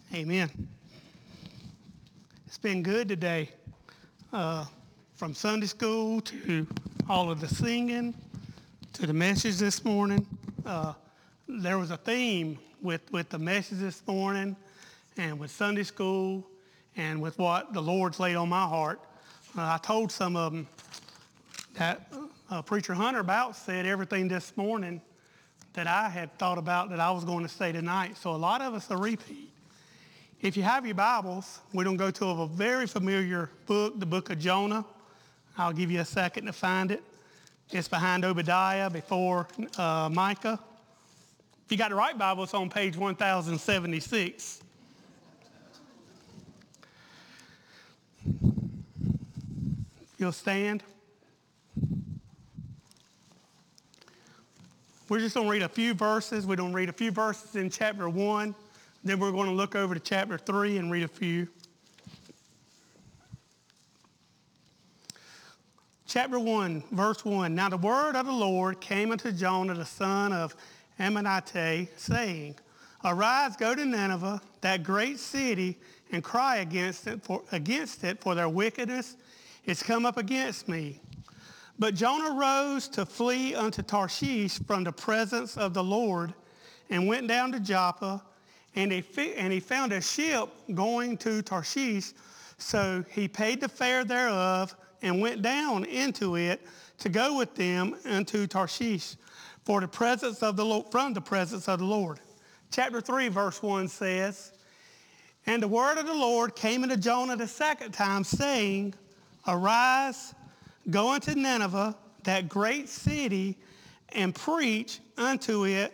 Amen. It's been good today, from Sunday school to all of the singing to the message this morning. There was a theme with the message this morning and with Sunday school and with what the Lord's laid on my heart. I told some of them that Preacher Hunter about said everything this morning that I had thought about that I was going to say tonight. So a lot of us are repeat. If you have your Bibles, we're going to go to a very familiar book, the book of Jonah. I'll give you a second to find it. It's behind Obadiah, before Micah. If you got the right Bible, it's on page 1076. You'll stand. We're just going to read a few verses. We're going to read a few verses in chapter 1. Then we're going to look over to chapter 3 and read a few. Chapter 1, verse 1. Now the word of the Lord came unto Jonah, the son of Amittai, saying, Arise, go to Nineveh, that great city, and cry against it, for their wickedness is come up against me. But Jonah rose to flee unto Tarshish from the presence of the Lord, and went down to Joppa, and he found a ship going to Tarshish. So he paid the fare thereof, and went down into it to go with them unto Tarshish, from the presence of the Lord. Chapter 3, verse 1 says, And the word of the Lord came unto Jonah the second time, saying, Arise, go unto Nineveh, that great city, and preach unto it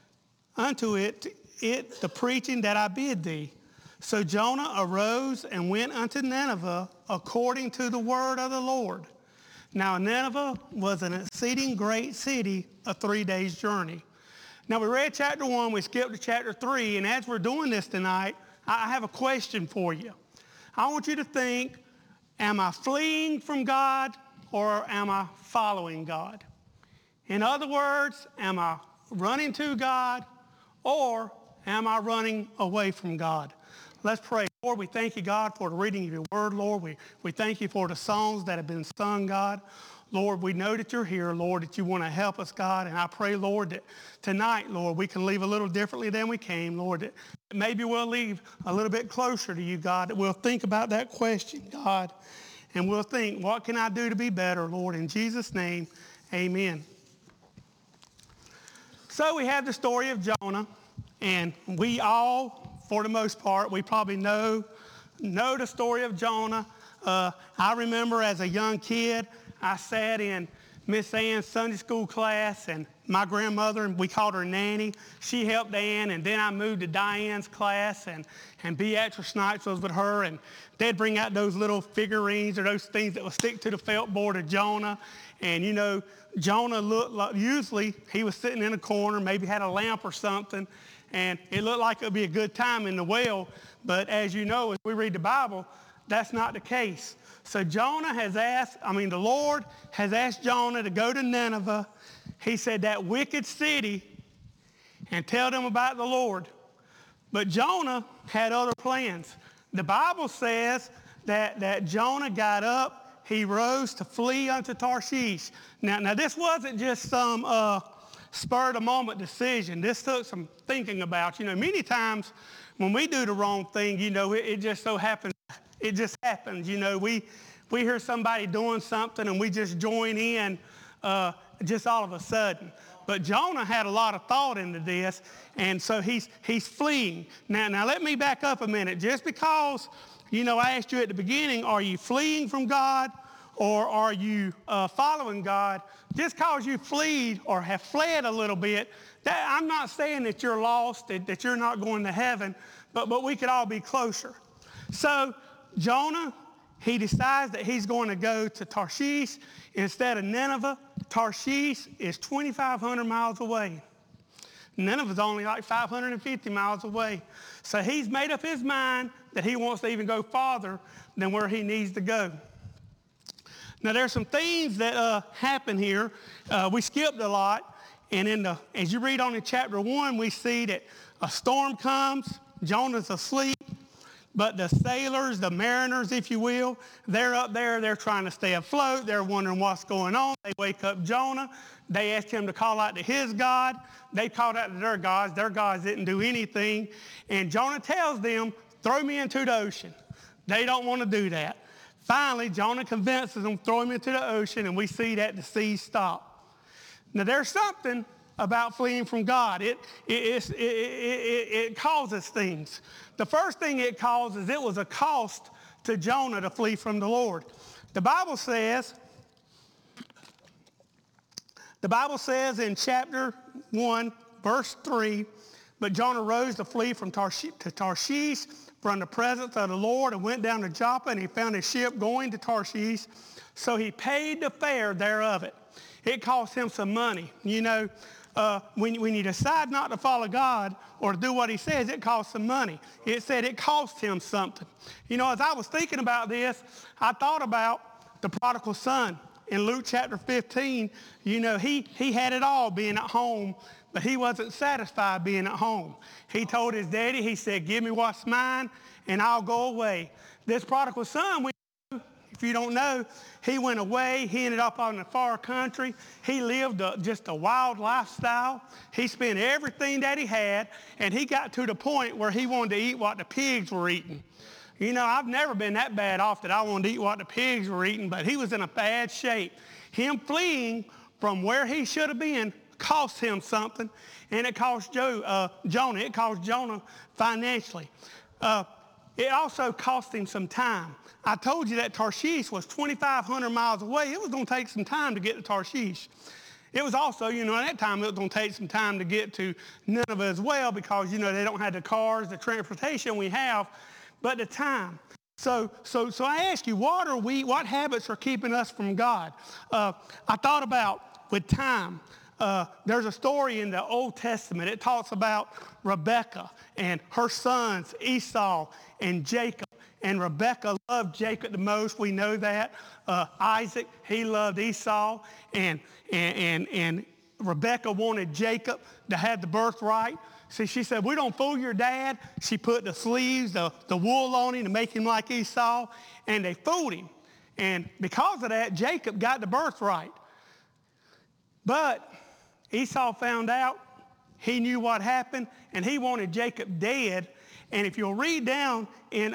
the preaching that I bid thee. So Jonah arose and went unto Nineveh according to the word of the Lord. Now Nineveh was an exceeding great city, a 3 days journey. Now we read chapter 1, we skipped to chapter 3, and as we're doing this tonight, I have a question for you. I want you to think, am I fleeing from God or am I following God? In other words, am I running to God or am I running away from God? Let's pray. Lord, we thank you, God, for the reading of your word, Lord. We thank you for the songs that have been sung, God. Lord, we know that you're here, Lord, that you want to help us, God. And I pray, Lord, that tonight, Lord, we can leave a little differently than we came, Lord, that maybe we'll leave a little bit closer to you, God, that we'll think about that question, God, and we'll think, what can I do to be better, Lord? In Jesus' name, amen. So we have the story of Jonah, and we all, for the most part, we probably know the story of Jonah. I remember as a young kid, I sat in Miss Ann's Sunday school class, and my grandmother, and we called her Nanny, she helped Ann, and then I moved to Diane's class, and Beatrice Snipes was with her, and they'd bring out those little figurines or those things that would stick to the felt board of Jonah. And, you know, Jonah looked like, usually he was sitting in a corner, maybe had a lamp or something, and it looked like it would be a good time in the well. But as you know, as we read the Bible, that's not the case. So the Lord has asked Jonah to go to Nineveh. He said, that wicked city, and tell them about the Lord. But Jonah had other plans. The Bible says that Jonah got up, he rose to flee unto Tarshish. Now this wasn't just some spur-of-the-moment decision. This took some thinking about. You know, many times when we do the wrong thing, you know, it just so happens. It just happens. You know, we hear somebody doing something and we just join in just all of a sudden. But Jonah had a lot of thought into this, and so he's fleeing. Now let me back up a minute. Just because, you know, I asked you at the beginning, are you fleeing from God or are you following God? Just because you flee or have fled a little bit, I'm not saying that you're lost, that you're not going to heaven, but we could all be closer. So Jonah, he decides that he's going to go to Tarshish instead of Nineveh. Tarshish is 2,500 miles away. Nineveh's only like 550 miles away. So he's made up his mind that he wants to even go farther than where he needs to go. Now there's some things that happen here. We skipped a lot, and as you read on in chapter 1, we see that a storm comes, Jonah's asleep, But the sailors, the mariners, if you will, they're up there. They're trying to stay afloat. They're wondering what's going on. They wake up Jonah. They ask him to call out to his God. They called out to their gods. Their gods didn't do anything. And Jonah tells them, throw me into the ocean. They don't want to do that. Finally, Jonah convinces them, throw him into the ocean, and we see that the seas stop. Now, there's something about fleeing from God. It causes things. The first thing it causes, it was a cost to Jonah to flee from the Lord. The Bible says in chapter 1, verse 3, but Jonah rose to flee from Tarshish from the presence of the Lord and went down to Joppa, and he found a ship going to Tarshish. So he paid the fare thereof it. It cost him some money. You know, when you decide not to follow God or to do what he says, it costs some money. It said it cost him something. You know, as I was thinking about this, I thought about the prodigal son. In Luke chapter 15, you know, he had it all being at home, but he wasn't satisfied being at home. He told his daddy, he said, give me what's mine and I'll go away. This prodigal son, if you don't know, he went away. He ended up on the far country. He lived just a wild lifestyle. He spent everything that he had, and he got to the point where he wanted to eat what the pigs were eating. You know, I've never been that bad off that I wanted to eat what the pigs were eating, but he was in a bad shape. Him fleeing from where he should have been cost him something, and it cost Jonah. It cost Jonah financially. It also cost him some time. I told you that Tarshish was 2,500 miles away. It was going to take some time to get to Tarshish. It was also, you know, at that time, it was going to take some time to get to Nineveh as well because, you know, they don't have the cars, the transportation we have, but the time. So I ask you, what habits are keeping us from God? I thought about with time. There's a story in the Old Testament. It talks about Rebekah and her sons, Esau and Jacob. And Rebekah loved Jacob the most. We know that. Isaac, he loved Esau. And Rebekah wanted Jacob to have the birthright. See, she said, we don't fool your dad. She put the sleeves, the wool on him to make him like Esau. And they fooled him. And because of that, Jacob got the birthright. But Esau found out. He knew what happened. And he wanted Jacob dead. And if you'll read down in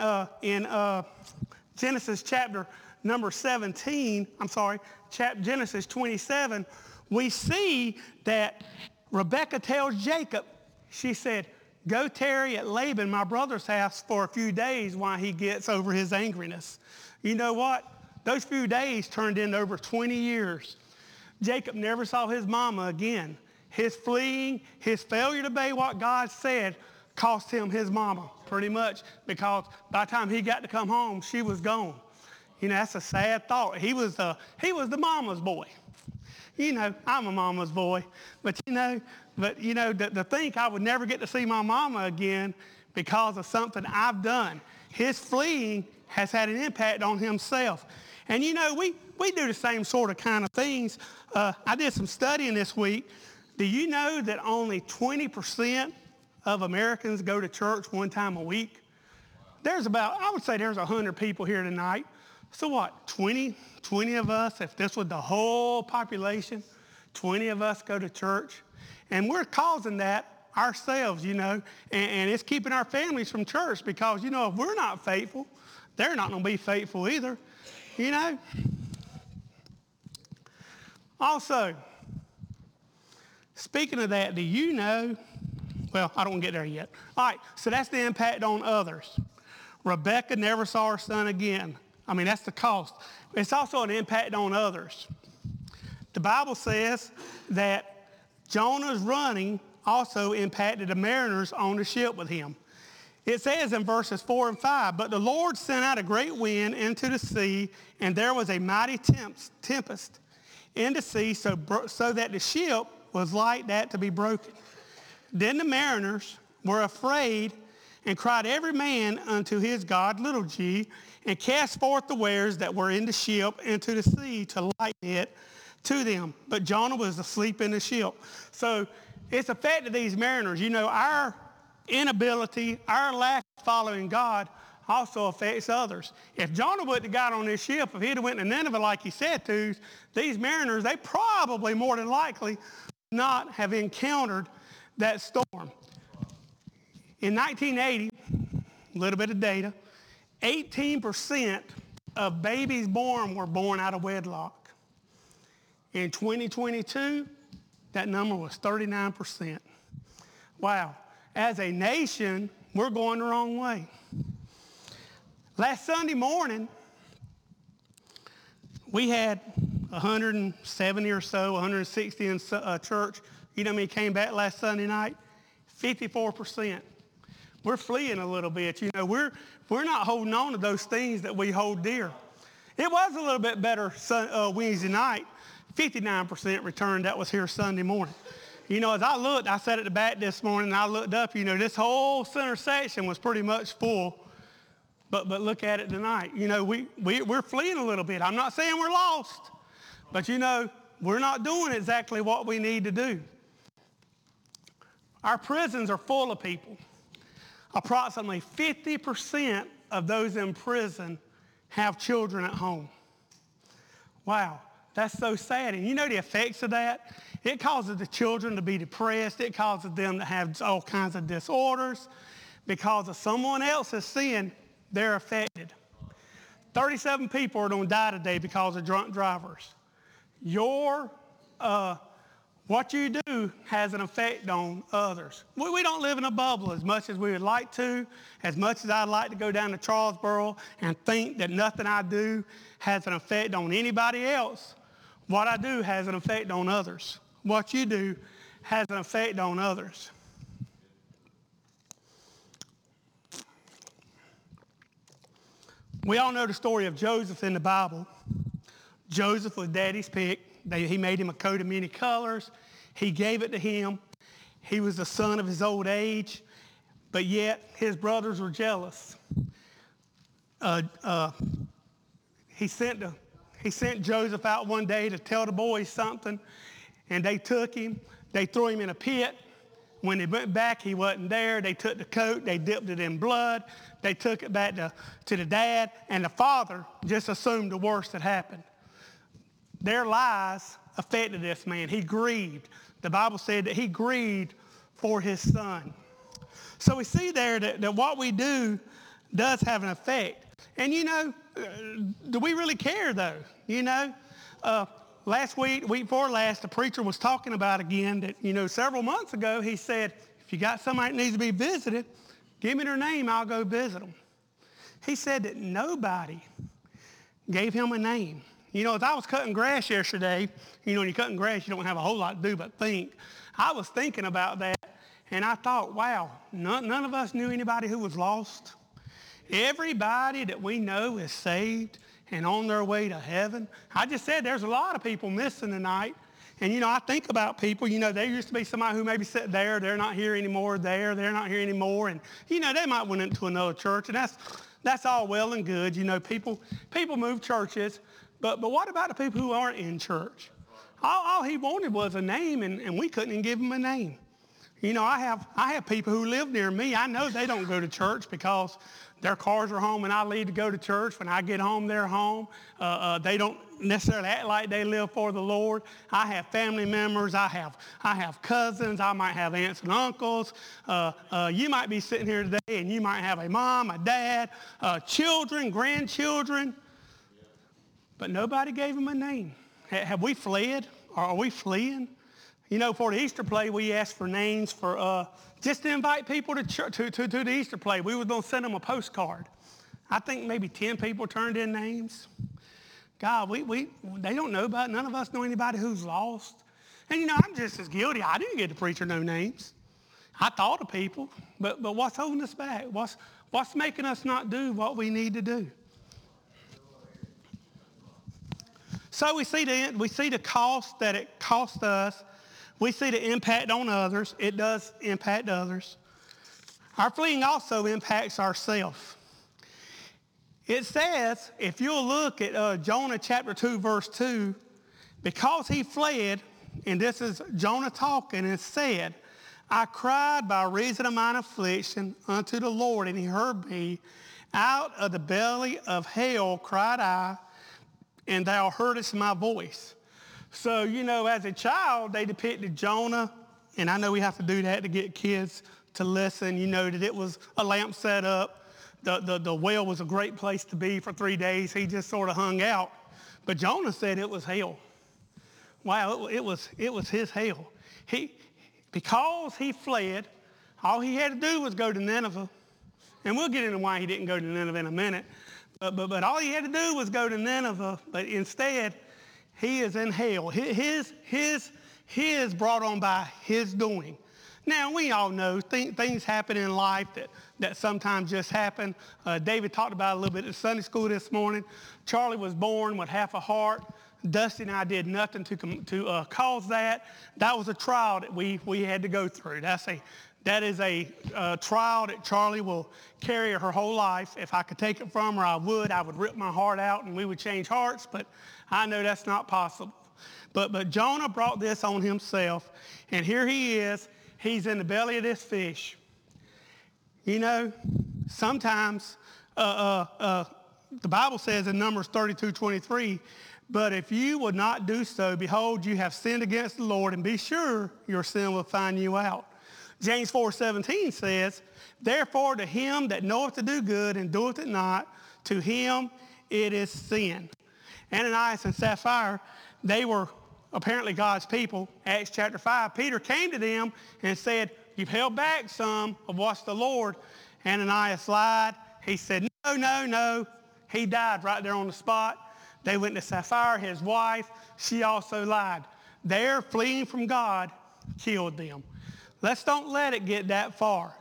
Genesis chapter number 17, Genesis 27, we see that Rebekah tells Jacob, she said, go tarry at Laban, my brother's house, for a few days while he gets over his angriness. You know what? Those few days turned into over 20 years. Jacob never saw his mama again. His fleeing, his failure to obey what God said cost him his mama pretty much, because by the time he got to come home, she was gone. You know, that's a sad thought. He was the mama's boy. You know, I'm a mama's boy, but to think I would never get to see my mama again because of something I've done. His fleeing has had an impact on himself. And you know, we do the same sort of kind of things. I did some studying this week. Do you know that only 20% of Americans go to church one time a week? There's I would say there's 100 people here tonight. So what, 20 of us, if this was the whole population, 20 of us go to church. And we're causing that ourselves, you know, and it's keeping our families from church because, you know, if we're not faithful, they're not going to be faithful either, you know. Also, speaking of that, do you know, well, I don't want to get there yet. All right, so that's the impact on others. Rebekah never saw her son again. I mean, that's the cost. It's also an impact on others. The Bible says that Jonah's running also impacted the mariners on the ship with him. It says in verses 4 and 5, but the Lord sent out a great wind into the sea, and there was a mighty tempest in the sea, so that the ship was like that to be broken. Then the mariners were afraid and cried every man unto his God, little g, and cast forth the wares that were in the ship into the sea to lighten it to them. But Jonah was asleep in the ship. So it's affected these mariners. You know, our inability, our lack of following God also affects others. If Jonah wouldn't have got on this ship, if he'd have went to Nineveh like he said to, these mariners, they probably more than likely not have encountered that storm. In 1980, a little bit of data, 18% of babies born were born out of wedlock. In 2022, that number was 39%. Wow. As a nation, we're going the wrong way. Last Sunday morning, we had 170 or so, 160 in church. You know how many came back last Sunday night? 54%. We're fleeing a little bit. You know, we're not holding on to those things that we hold dear. It was a little bit better Wednesday night. 59% returned that was here Sunday morning. You know, as I looked, I sat at the back this morning and I looked up, you know, this whole center section was pretty much full. But look at it tonight. You know, we're fleeing a little bit. I'm not saying we're lost, but you know, we're not doing exactly what we need to do. Our prisons are full of people. Approximately 50% of those in prison have children at home. Wow, that's so sad. And you know the effects of that? It causes the children to be depressed. It causes them to have all kinds of disorders. Because of someone else's sin, they're affected. 37 people are going to die today because of drunk drivers. What you do has an effect on others. We don't live in a bubble as much as we would like to, as much as I'd like to go down to Charlesboro and think that nothing I do has an effect on anybody else. What I do has an effect on others. What you do has an effect on others. We all know the story of Joseph in the Bible. Joseph was daddy's pick. He made him a coat of many colors. He gave it to him. He was the son of his old age, but yet his brothers were jealous. He sent Joseph out one day to tell the boys something, and they took him. They threw him in a pit. When they went back, he wasn't there. They took the coat. They dipped it in blood. They took it back to the dad, and the father just assumed the worst had happened. Their lies affected this man. He grieved. The Bible said that he grieved for his son. So we see there that what we do does have an effect. And you know, do we really care though? You know, last week before last, the preacher was talking about again that, you know, several months ago, he said, if you got somebody that needs to be visited, give me their name, I'll go visit them. He said that nobody gave him a name. You know, as I was cutting grass yesterday, you know, when you're cutting grass, you don't have a whole lot to do but think. I was thinking about that, and I thought, wow, none of us knew anybody who was lost. Everybody that we know is saved and on their way to heaven. I just said there's a lot of people missing tonight. And, you know, I think about people, you know, there used to be somebody who maybe sat there, they're not here anymore, they're not here anymore. And, you know, they might went into another church, and that's all well and good. You know, people move churches. But what about the people who aren't in church? All he wanted was a name, and we couldn't even give him a name. You know, I have people who live near me. I know they don't go to church because their cars are home and I leave to go to church. When I get home, they're home. They don't necessarily act like they live for the Lord. I have family members. I have cousins. I might have aunts and uncles. You might be sitting here today and you might have a mom, a dad, children, grandchildren. But nobody gave them a name. Have we fled? Or are we fleeing? You know, for the Easter play, we asked for names for just to invite people to the Easter play. We were going to send them a postcard. I think maybe 10 people turned in names. God, they don't know about, none of us know anybody who's lost. And you know, I'm just as guilty. I didn't get the preacher no names. I thought of people, but what's holding us back? What's making us not do what we need to do? So we see the cost that it costs us. We see the impact on others. It does impact others. Our fleeing also impacts ourselves. It says, if you'll look at Jonah chapter 2, verse 2, because he fled, and this is Jonah talking, and said, I cried by reason of mine affliction unto the Lord, and he heard me, Out of the belly of hell cried I, and thou heardest my voice. So, as a child, they depicted Jonah, and I know we have to do that to get kids to listen, that it was a lamp set up. The well was a great place to be for 3 days. He just sort of hung out. But Jonah said it was hell. Wow, it was his hell. Because he fled, all he had to do was go to Nineveh. And we'll get into why he didn't go to Nineveh in a minute. But all he had to do was go to Nineveh. But instead, he is in hell. His brought on by his doing. Now, we all know things happen in life that sometimes just happen. David talked about it a little bit at Sunday school this morning. Charlie was born with half a heart. Dusty and I did nothing to cause that. That was a trial that we had to go through. That is a trial that Charlie will carry her whole life. If I could take it from her, I would rip my heart out and we would change hearts, but I know that's not possible. But Jonah brought this on himself, and here he is. He's in the belly of this fish. Sometimes the Bible says in Numbers 32:23, but if you would not do so, behold, you have sinned against the Lord, and be sure your sin will find you out. James 4:17 says, therefore to him that knoweth to do good and doeth it not, to him it is sin. Ananias and Sapphira, they were apparently God's people. Acts chapter 5, Peter came to them and said, you've held back some of what's the Lord. Ananias lied. He said, no. He died right there on the spot. They went to Sapphira, his wife. She also lied. Their fleeing from God killed them. Let's don't let it get that far,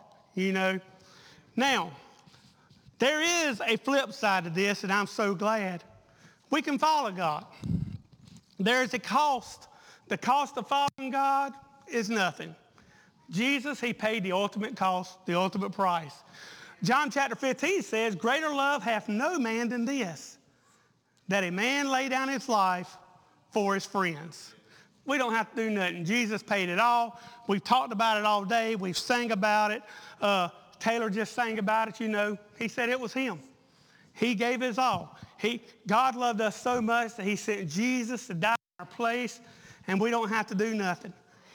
Now, there is a flip side to this, and I'm so glad. We can follow God. There's a cost. The cost of following God is nothing. Jesus, he paid the ultimate cost, the ultimate price. John chapter 15 says, greater love hath no man than this, that a man lay down his life for his friends. We don't have to do nothing. Jesus paid it all. We've talked about it all day. We've sang about it. Taylor just sang about it, He said it was him. He gave his all. God loved us so much that he sent Jesus to die in our place, and we don't have to do nothing.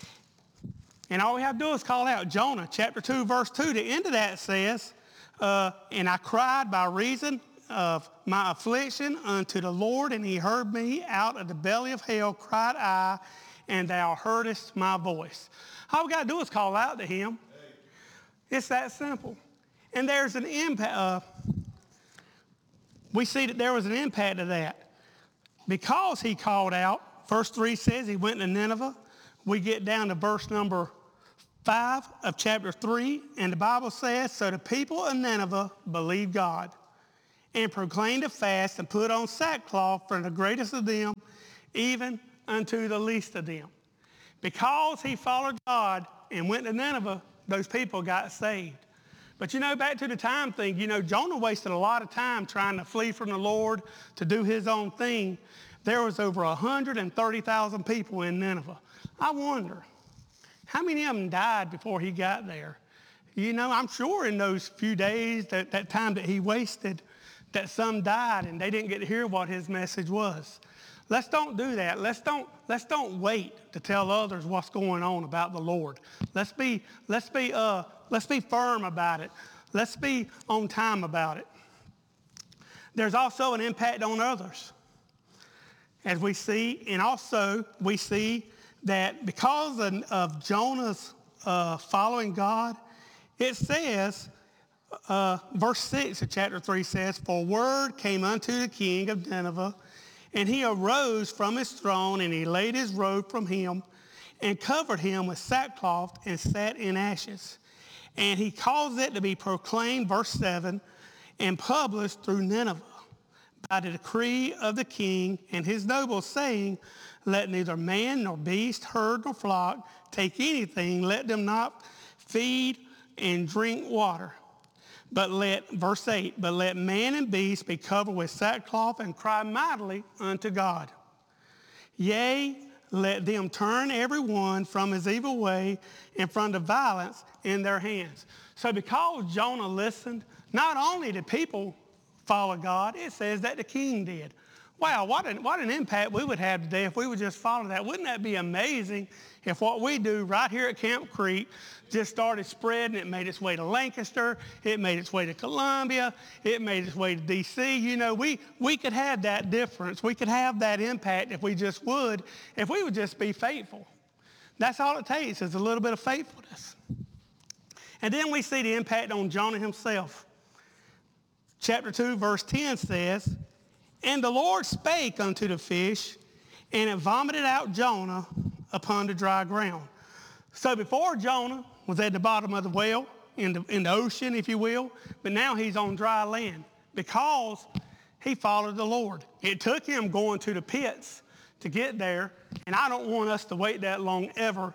And all we have to do is call out Jonah chapter 2, verse 2. The end of that says, and I cried by reason of my affliction unto the Lord, and he heard me. Out of the belly of hell cried I, and thou heardest my voice. All we got to do is call out to him. It's that simple. And there's an impact. We see that there was an impact to that. Because he called out, verse 3 says he went to Nineveh. We get down to verse number 5 of chapter 3, and the Bible says, so the people of Nineveh believed God, and proclaimed a fast, and put on sackcloth from the greatest of them, even unto the least of them. Because he followed God and went to Nineveh, those people got saved. But back to the time thing, Jonah wasted a lot of time trying to flee from the Lord, to do his own thing. There was over 130,000 people in Nineveh. I wonder, how many of them died before he got there? I'm sure in those few days, that time that he wasted, that some died and they didn't get to hear what his message was. Let's don't do that. Let's don't wait to tell others what's going on about the Lord. Let's be firm about it. Let's be on time about it. There's also an impact on others, as we see, and also we see that because of Jonah's following God, it says, verse 6 of chapter 3 says, for word came unto the king of Nineveh, and he arose from his throne, and he laid his robe from him, and covered him with sackcloth, and sat in ashes. And he caused it to be proclaimed, verse 7, and published through Nineveh by the decree of the king and his nobles, saying, let neither man nor beast, herd nor flock take anything, let them not feed and drink water. But verse 8, but let man and beast be covered with sackcloth and cry mightily unto God. Yea, let them turn every one from his evil way and from the violence in their hands. So because Jonah listened, not only did people follow God, it says that the king did. Wow, what an impact we would have today if we would just follow that. Wouldn't that be amazing if what we do right here at Camp Creek just started spreading? It made its way to Lancaster. It made its way to Columbia. It made its way to D.C. You know, we could have that difference. We could have that impact if we would just be faithful. That's all it takes is a little bit of faithfulness. And then we see the impact on Jonah himself. Chapter 2, verse 10 says, "And the Lord spake unto the fish, and it vomited out Jonah upon the dry ground." So before Jonah was at the bottom of the well, in the ocean, if you will, but now he's on dry land because he followed the Lord. It took him going to the pits to get there, and I don't want us to wait that long ever.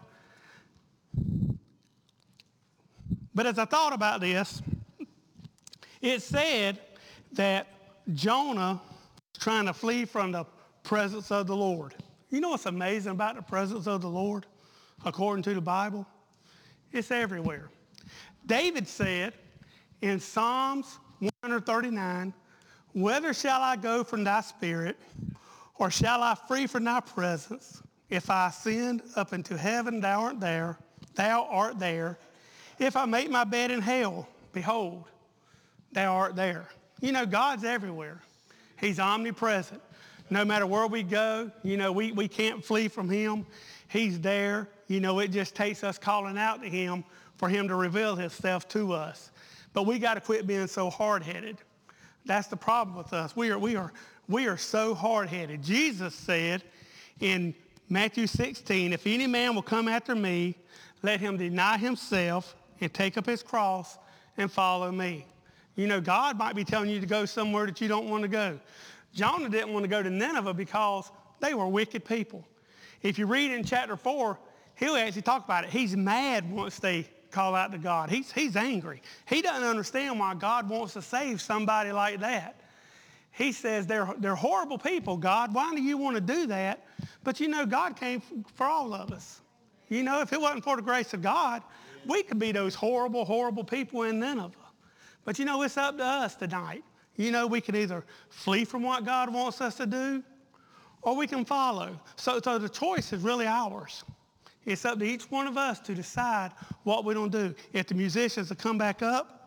But as I thought about this, it said that Jonah was trying to flee from the presence of the Lord. You know what's amazing about the presence of the Lord, according to the Bible? It's everywhere. David said in Psalms 139, "Whither shall I go from thy spirit, or shall I flee from thy presence? If I ascend up into heaven, thou art there. Thou art there. If I make my bed in hell, behold, thou art there." You know, God's everywhere. He's omnipresent. No matter where we go, you know, we can't flee from him. He's there. You know, it just takes us calling out to him for him to reveal himself to us. But we got to quit being so hard-headed. That's the problem with us. We are so hard-headed. Jesus said in Matthew 16, "If any man will come after me, let him deny himself and take up his cross and follow me." You know, God might be telling you to go somewhere that you don't want to go. Jonah didn't want to go to Nineveh because they were wicked people. If you read in chapter 4, he'll actually talk about it. He's mad once they call out to God. He's angry. He doesn't understand why God wants to save somebody like that. He says, they're horrible people, God. Why do you want to do that? But you know, God came for all of us. You know, if it wasn't for the grace of God, we could be those horrible, horrible people in Nineveh. But you know, it's up to us tonight. You know, we can either flee from what God wants us to do, or we can follow. So the choice is really ours. It's up to each one of us to decide what we're going to do. If the musicians will come back up,